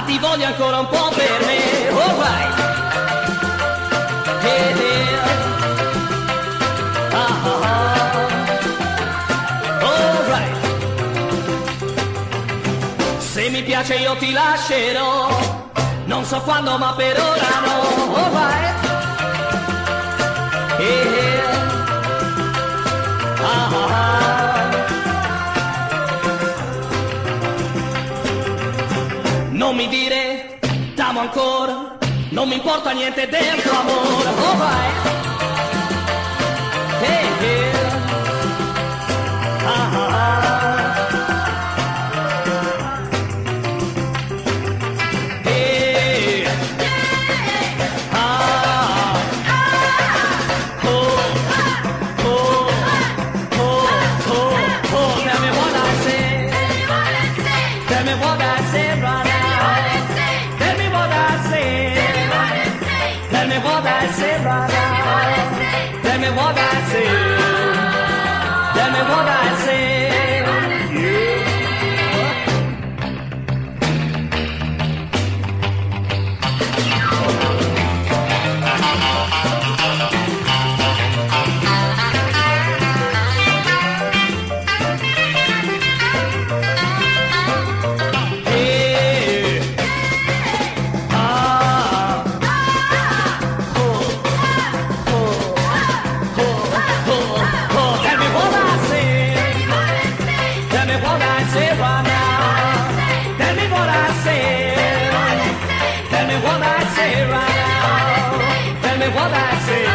ma ti voglio ancora un po' per me. Alright. Yeah, yeah. Alright. Se mi piace io ti lascerò, non so quando ma per ora no. Alright. Yeah. Non mi dire t'amo ancora, non mi importa niente del tuo amore. Alright. Hey, yeah. Hey. Tell me what I say. Tell me what I say right now. Tell me what I say. Tell me what I say right now. Tell me what I say. Tell me what I say. What I say.